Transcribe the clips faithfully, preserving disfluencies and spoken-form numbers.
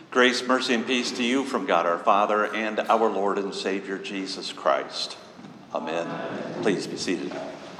Grace, mercy, and peace to you from God our Father and our Lord and Savior Jesus Christ. Amen. Please be seated.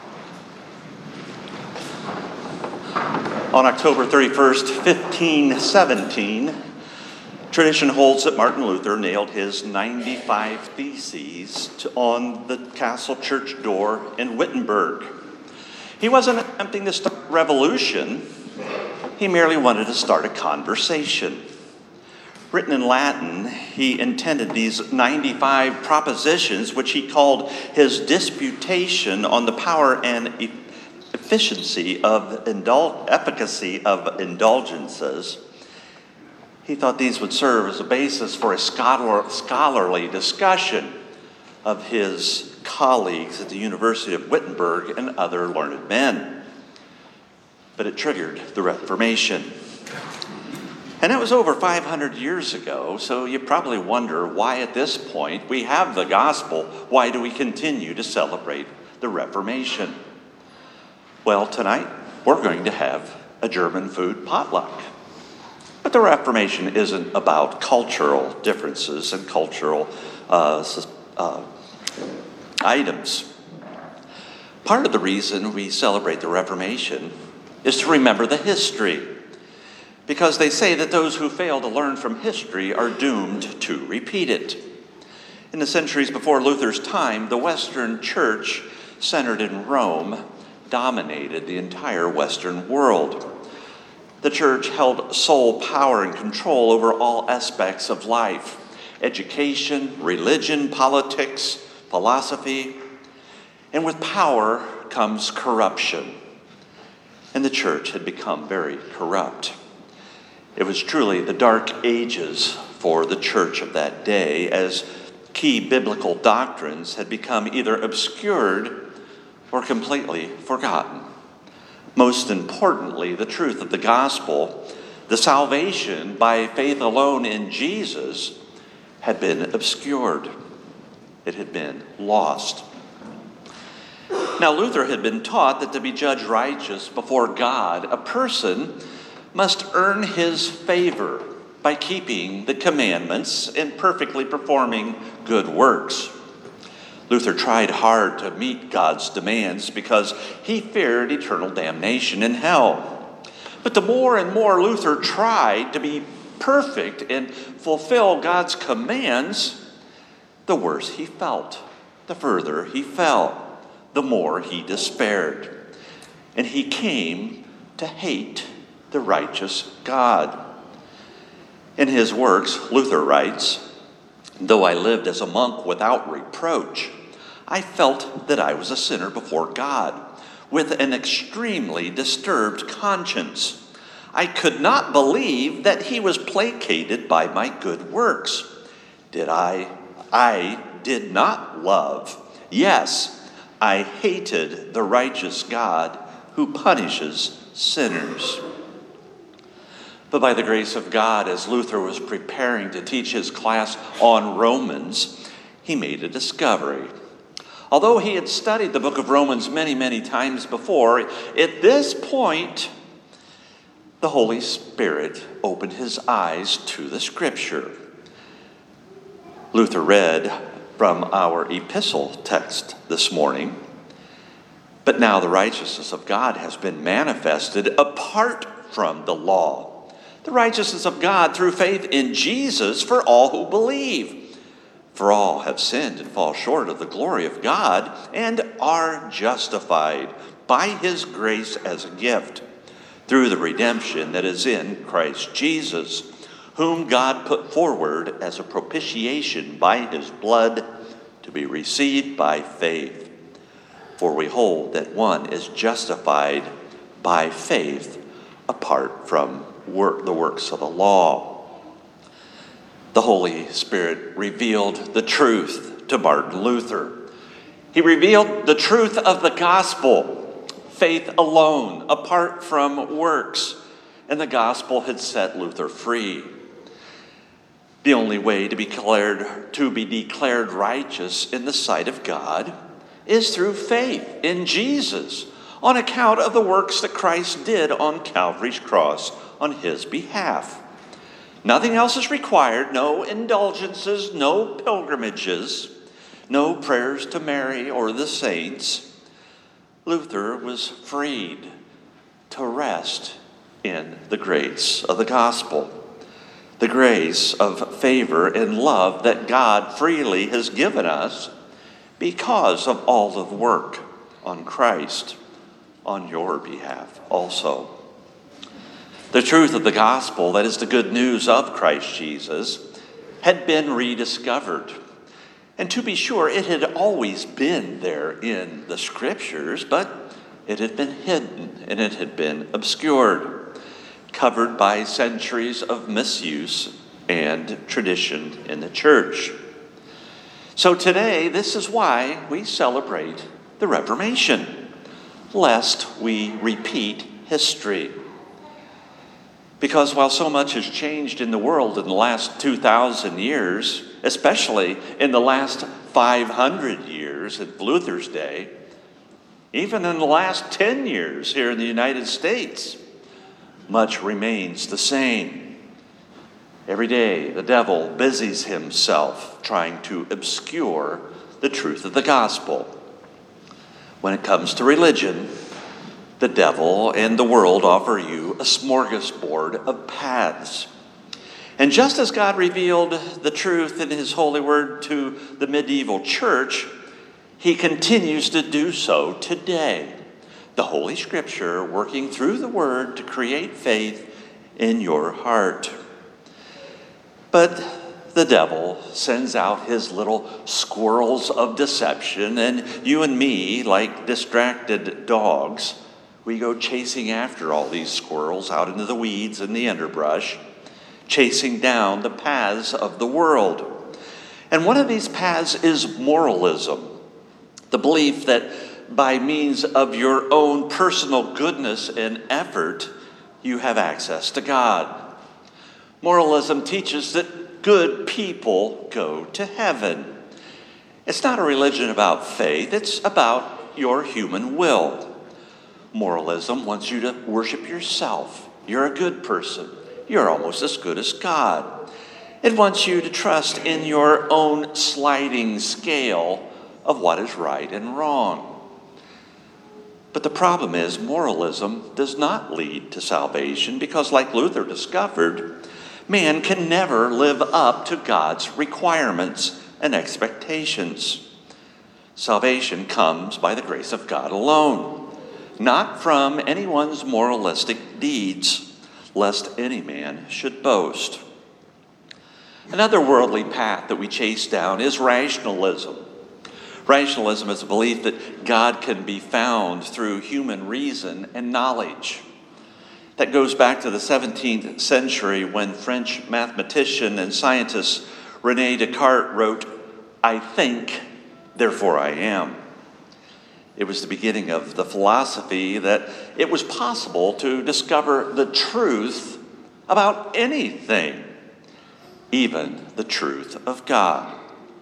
On October thirty-first, fifteen seventeen, tradition holds that Martin Luther nailed his ninety-five Theses to, on the castle church door in Wittenberg. He wasn't attempting to start a revolution. He merely wanted to start a conversation. Written in Latin, he intended these ninety-five propositions, which he called his disputation on the power and e- efficiency of indul- efficacy of indulgences. He thought these would serve as a basis for a scholar- scholarly discussion of his colleagues at the University of Wittenberg and other learned men. But it triggered the Reformation. And it was over five hundred years ago, so you probably wonder why at this point we have the gospel. Why do we continue to celebrate the Reformation? Well, tonight we're going to have a German food potluck. But the Reformation isn't about cultural differences and cultural uh, uh, items. Part of the reason we celebrate the Reformation is to remember the history, because they say that those who fail to learn from history are doomed to repeat it. In the centuries before Luther's time, the Western Church, centered in Rome, dominated the entire Western world. The Church held sole power and control over all aspects of life: education, religion, politics, philosophy. And with power comes corruption. And the Church had become very corrupt. It was truly the dark ages for the church of that day, as key biblical doctrines had become either obscured or completely forgotten. Most importantly, the truth of the gospel, the salvation by faith alone in Jesus, had been obscured. It had been lost. Now, Luther had been taught that to be judged righteous before God, a person must earn his favor by keeping the commandments and perfectly performing good works. Luther tried hard to meet God's demands because he feared eternal damnation in hell. But the more and more Luther tried to be perfect and fulfill God's commands, the worse he felt, the further he fell, the more he despaired. And he came to hate the righteous God. In his works, Luther writes, "Though I lived as a monk without reproach, I felt that I was a sinner before God, with an extremely disturbed conscience. I could not believe that he was placated by my good works. Did I? I did not love. Yes, I hated the righteous God who punishes sinners." But by the grace of God, as Luther was preparing to teach his class on Romans, he made a discovery. Although he had studied the book of Romans many, many times before, at this point, the Holy Spirit opened his eyes to the Scripture. Luther read from our epistle text this morning, "But now the righteousness of God has been manifested apart from the law. The righteousness of God through faith in Jesus for all who believe. For all have sinned and fall short of the glory of God and are justified by his grace as a gift through the redemption that is in Christ Jesus, whom God put forward as a propitiation by his blood to be received by faith. For we hold that one is justified by faith apart from work, the works of the law." The Holy Spirit revealed the truth to Martin Luther. He revealed the truth of the gospel, faith alone, apart from works, and the gospel had set Luther free. The only way to be declared, to be declared righteous in the sight of God is through faith in Jesus, on account of the works that Christ did on Calvary's cross on his behalf. Nothing else is required, no indulgences, no pilgrimages, no prayers to Mary or the saints. Luther was freed to rest in the grace of the gospel, the grace of favor and love that God freely has given us because of all the work on Christ on your behalf also. The truth of the gospel, that is the good news of Christ Jesus, had been rediscovered. And to be sure, it had always been there in the scriptures, but it had been hidden and it had been obscured, covered by centuries of misuse and tradition in the church. So today, this is why we celebrate the Reformation, lest we repeat history. Because while so much has changed in the world in the last two thousand years, especially in the last five hundred years in Luther's day, even in the last ten years here in the United States, much remains the same. Every day, the devil busies himself trying to obscure the truth of the gospel. When it comes to religion, the devil and the world offer you a smorgasbord of paths. And just as God revealed the truth in his holy word to the medieval church, he continues to do so today. The Holy Scripture working through the word to create faith in your heart. But the devil sends out his little squirrels of deception, and you and me, like distracted dogs, we go chasing after all these squirrels out into the weeds and the underbrush, chasing down the paths of the world. And one of these paths is moralism, the belief that by means of your own personal goodness and effort, you have access to God. Moralism teaches that good people go to heaven. It's not a religion about faith, it's about your human will. Moralism wants you to worship yourself. You're a good person. You're almost as good as God. It wants you to trust in your own sliding scale of what is right and wrong. But the problem is, moralism does not lead to salvation because, like Luther discovered, man can never live up to God's requirements and expectations. Salvation comes by the grace of God alone, not from anyone's moralistic deeds, lest any man should boast. Another worldly path that we chase down is rationalism. Rationalism is a belief that God can be found through human reason and knowledge. That goes back to the seventeenth century when French mathematician and scientist René Descartes wrote, "I think, therefore I am." It was the beginning of the philosophy that it was possible to discover the truth about anything, even the truth of God.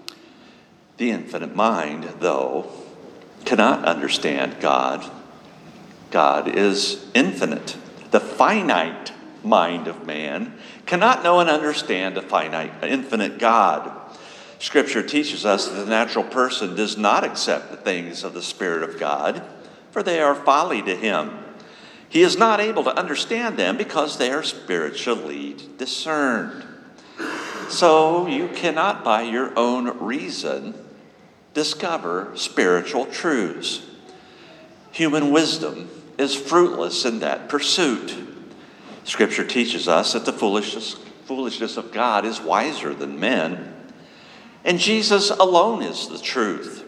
The infinite mind, though, cannot understand God. God is infinite. The finite mind of man cannot know and understand a finite, infinite God. Scripture teaches us that the natural person does not accept the things of the Spirit of God, for they are folly to him. He is not able to understand them because they are spiritually discerned. So you cannot, by your own reason, discover spiritual truths. Human wisdom is fruitless in that pursuit. Scripture teaches us that the foolishness, foolishness of God is wiser than men. And Jesus alone is the truth.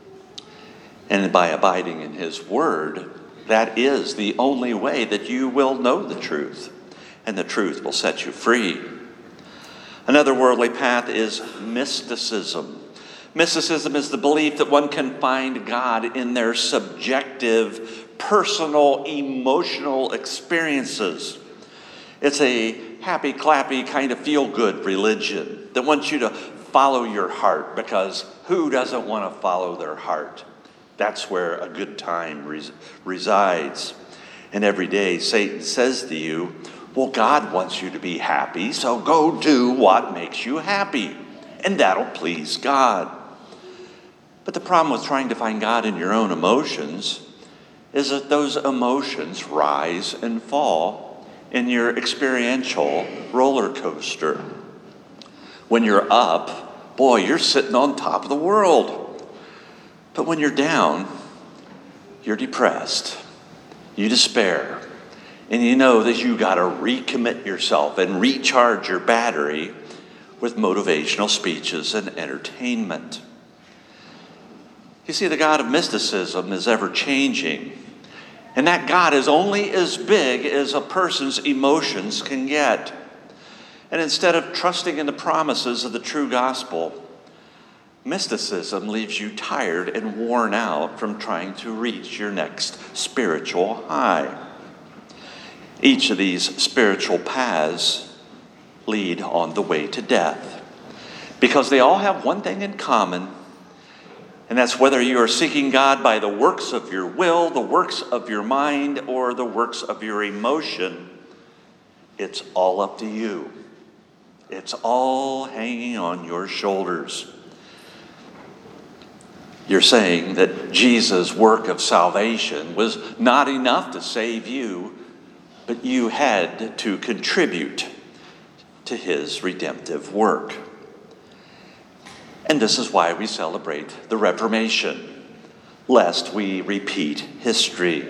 And by abiding in his word, that is the only way that you will know the truth, and the truth will set you free. Another worldly path is mysticism. Mysticism is the belief that one can find God in their subjective, personal, emotional experiences. It's a happy-clappy kind of feel-good religion that wants you to follow your heart, because who doesn't want to follow their heart? That's where a good time res- resides. And every day Satan says to you, Well, God wants you to be happy, so go do what makes you happy, and that'll please God. But the problem with trying to find God in your own emotions is that those emotions rise and fall in your experiential roller coaster. When you're up, boy, you're sitting on top of the world. But when you're down, you're depressed, you despair, and you know that you got to recommit yourself and recharge your battery with motivational speeches and entertainment. You see, the God of mysticism is ever changing, and that God is only as big as a person's emotions can get. And instead of trusting in the promises of the true gospel, mysticism leaves you tired and worn out from trying to reach your next spiritual high. Each of these spiritual paths lead on the way to death, because they all have one thing in common, and that's whether you are seeking God by the works of your will, the works of your mind, or the works of your emotion. It's all up to you. It's all hanging on your shoulders. You're saying that Jesus' work of salvation was not enough to save you, but you had to contribute to his redemptive work. And this is why we celebrate the Reformation, lest we repeat history.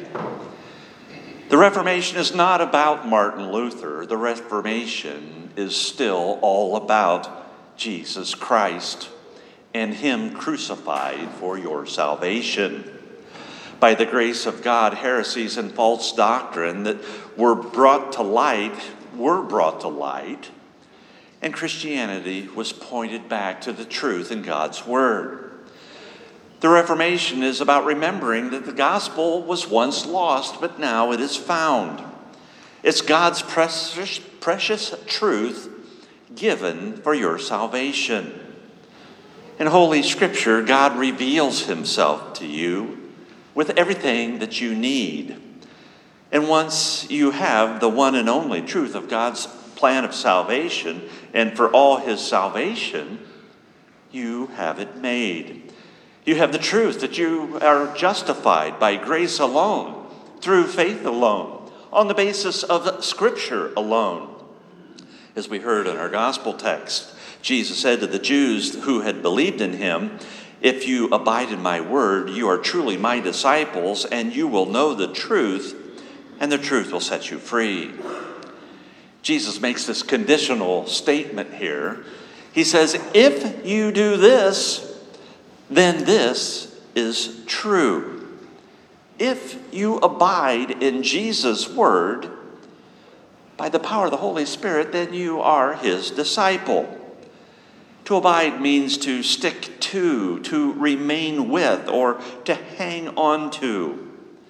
The Reformation is not about Martin Luther. The Reformation is still all about Jesus Christ and him crucified for your salvation. By the grace of God, heresies and false doctrine that were brought to light were brought to light, and Christianity was pointed back to the truth in God's Word. The Reformation is about remembering that the gospel was once lost, but now it is found. It's God's precious, precious truth given for your salvation. In Holy Scripture, God reveals himself to you with everything that you need. And once you have the one and only truth of God's plan of salvation, and for all his salvation, you have it made. You have the truth that you are justified by grace alone, through faith alone, on the basis of Scripture alone. As we heard in our gospel text, Jesus said to the Jews who had believed in him, "If you abide in my word, you are truly my disciples, and you will know the truth, and the truth will set you free." Jesus makes this conditional statement here. He says, if you do this, then this is true. If you abide in Jesus' word, by the power of the Holy Spirit, then you are his disciple. To abide means to stick to, to remain with, or to hang on to.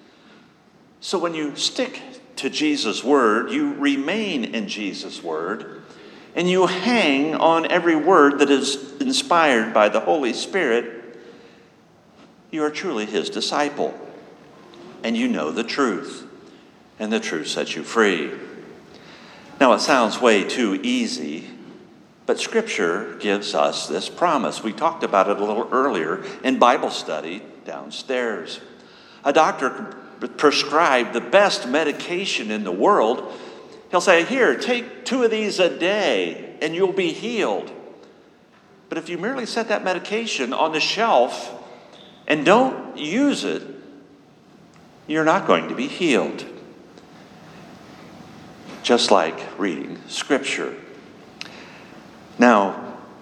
So when you stick to Jesus' word, you remain in Jesus' word, and you hang on every word that is inspired by the Holy Spirit, you are truly his disciple, and you know the truth, and the truth sets you free. Now, it sounds way too easy, but Scripture gives us this promise. We talked about it a little earlier in Bible study downstairs. A doctor prescribe the best medication in the world. He'll say, here, take two of these a day and you'll be healed. But if you merely set that medication on the shelf and don't use it, you're not going to be healed. Just like reading Scripture. Now,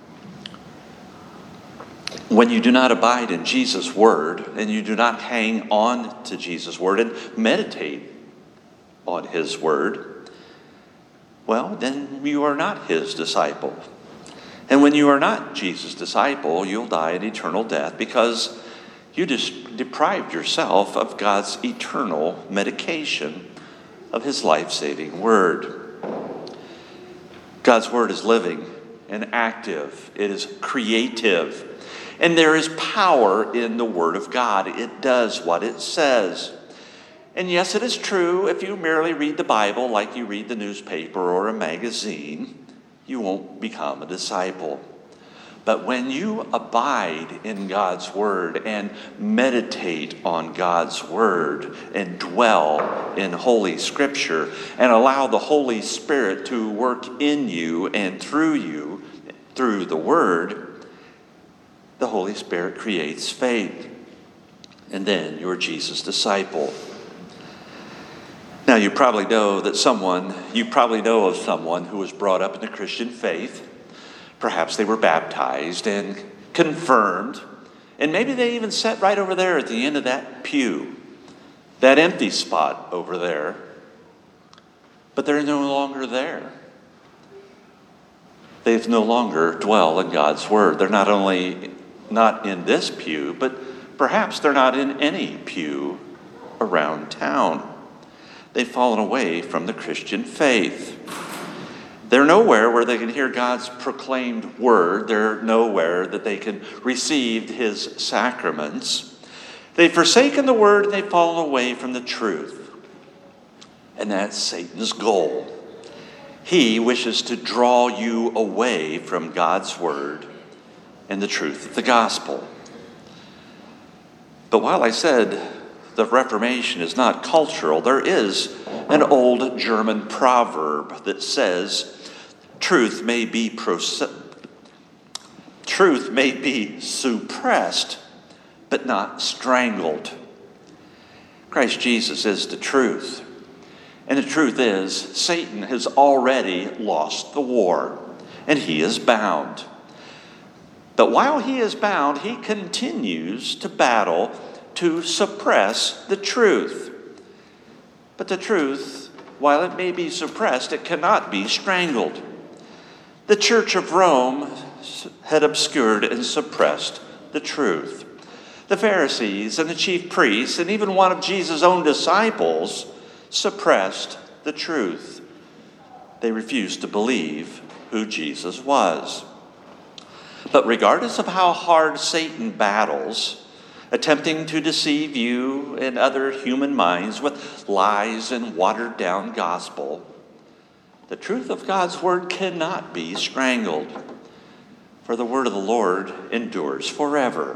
when you do not abide in Jesus' word, and you do not hang on to Jesus' word and meditate on his word, well, then you are not his disciple. And when you are not Jesus' disciple, you'll die an eternal death because you just deprived yourself of God's eternal medication of his life-saving word. God's word is living and active. It is creative. And there is power in the word of God. It does what it says. And yes, it is true, if you merely read the Bible like you read the newspaper or a magazine, you won't become a disciple. But when you abide in God's Word and meditate on God's Word and dwell in Holy Scripture and allow the Holy Spirit to work in you and through you, through the Word, the Holy Spirit creates faith. And then you're Jesus' disciple. Now you probably know that someone, you probably know of someone who was brought up in the Christian faith. Perhaps they were baptized and confirmed, and maybe they even sat right over there at the end of that pew, that empty spot over there, but they're no longer there. They no longer dwell in God's Word. They're not only not in this pew, but perhaps they're not in any pew around town. They've fallen away from the Christian faith. They're nowhere where they can hear God's proclaimed word. They're nowhere that they can receive his sacraments. They've forsaken the word and they've fallen away from the truth. And that's Satan's goal. He wishes to draw you away from God's word and the truth of the gospel. But while I said the Reformation is not cultural, there is an old German proverb that says, Truth may be proce- truth may be suppressed, but not strangled. Christ Jesus is the truth. And the truth is, Satan has already lost the war, and he is bound. But while he is bound, he continues to battle to suppress the truth. But the truth, while it may be suppressed, it cannot be strangled. The Church of Rome had obscured and suppressed the truth. The Pharisees and the chief priests and even one of Jesus' own disciples suppressed the truth. They refused to believe who Jesus was. But regardless of how hard Satan battles, attempting to deceive you and other human minds with lies and watered-down gospel, the truth of God's word cannot be strangled, for the word of the Lord endures forever.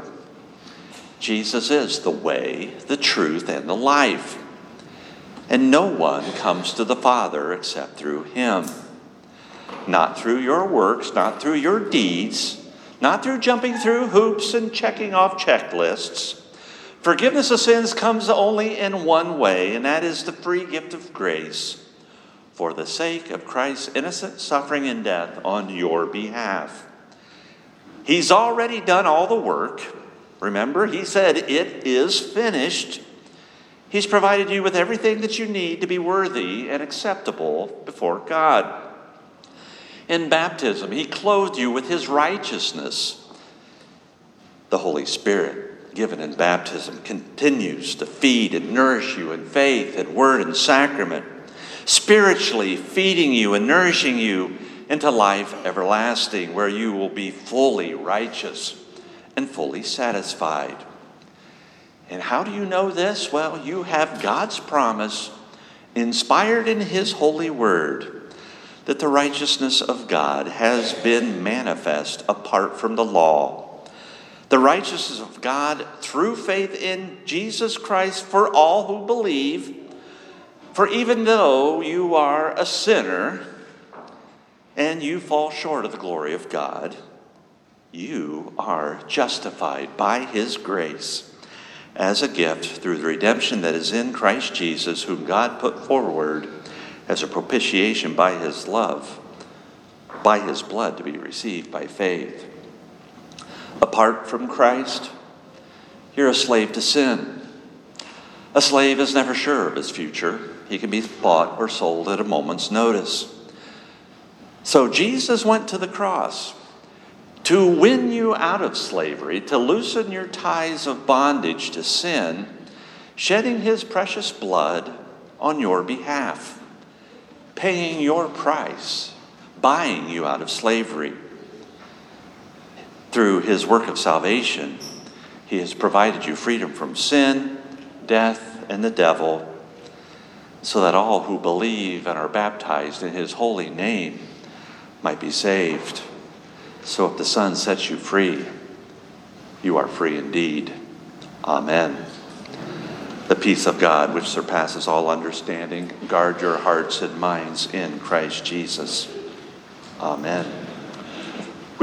Jesus is the way, the truth, and the life, and no one comes to the Father except through him. Not through your works, not through your deeds, not through jumping through hoops and checking off checklists. Forgiveness of sins comes only in one way, and that is the free gift of grace for the sake of Christ's innocent suffering and death on your behalf. He's already done all the work. Remember, he said, "It is finished." He's provided you with everything that you need to be worthy and acceptable before God. In baptism, he clothed you with his righteousness. The Holy Spirit, given in baptism, continues to feed and nourish you in faith and word and sacrament, spiritually feeding you and nourishing you into life everlasting, where you will be fully righteous and fully satisfied. And how do you know this? Well, you have God's promise, inspired in his holy word, that the righteousness of God has been manifest apart from the law. The righteousness of God through faith in Jesus Christ for all who believe. For even though you are a sinner and you fall short of the glory of God, you are justified by his grace as a gift through the redemption that is in Christ Jesus, whom God put forward as a propitiation by his love, by his blood to be received by faith. Apart from Christ, you're a slave to sin. A slave is never sure of his future. He can be bought or sold at a moment's notice. So Jesus went to the cross to win you out of slavery, to loosen your ties of bondage to sin, shedding his precious blood on your behalf, paying your price, buying you out of slavery. Through his work of salvation, he has provided you freedom from sin, death, and the devil, so that all who believe and are baptized in his holy name might be saved. So if the Son sets you free, you are free indeed. Amen. The peace of God, which surpasses all understanding, guard your hearts and minds in Christ Jesus. Amen.